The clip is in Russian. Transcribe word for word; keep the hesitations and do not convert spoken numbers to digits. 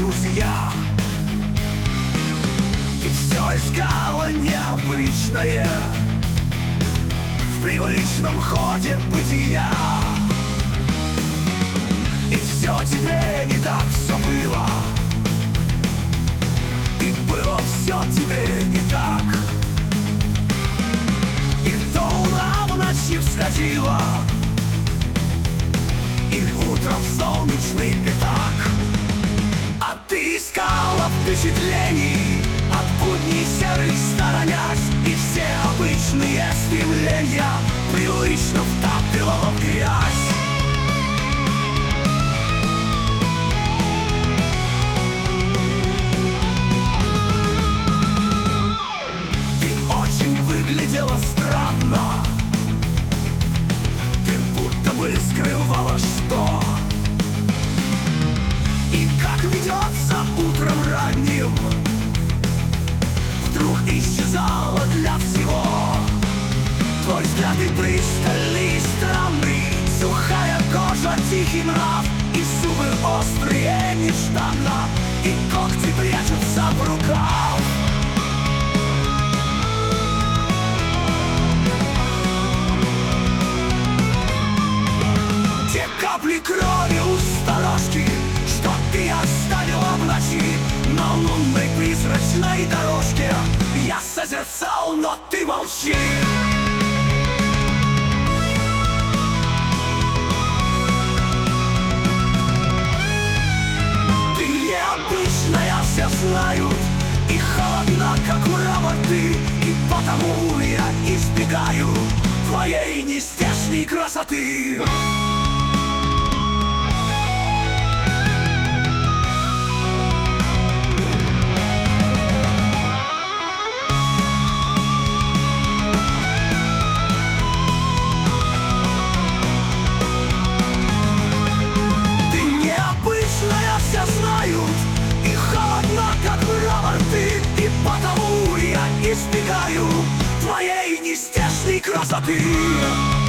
друзья. И все искала необычное в привычном ходе бытия. И все тебе не так все было, и было все тебе не так. И то луна в ночи всходила, и утром солнечный пятак. А ты искала впечатлений, от будней серых сторонясь, и все обычные стремления привычно втапливала в грязь. Выглядела странно, ты будто бы скрывала что. И как ведется утром ранним, вдруг исчезала для всего. Твой взгляд и пристальный, и странный, сухая кожа, тихий нрав, и зубы острые нежданно, и когти прячутся в рукав. Капли крови у сторожки, что ты оставила в ночи на лунной призрачной дорожке. Я созерцал, но ты молчи. Ты необычная, все знают, и холодна, как мрамор ты, и потому я избегаю твоей нездешней красоты. Все знают, и холодна, как мрамор ты, и потому я избегаю твоей нездешней красоты.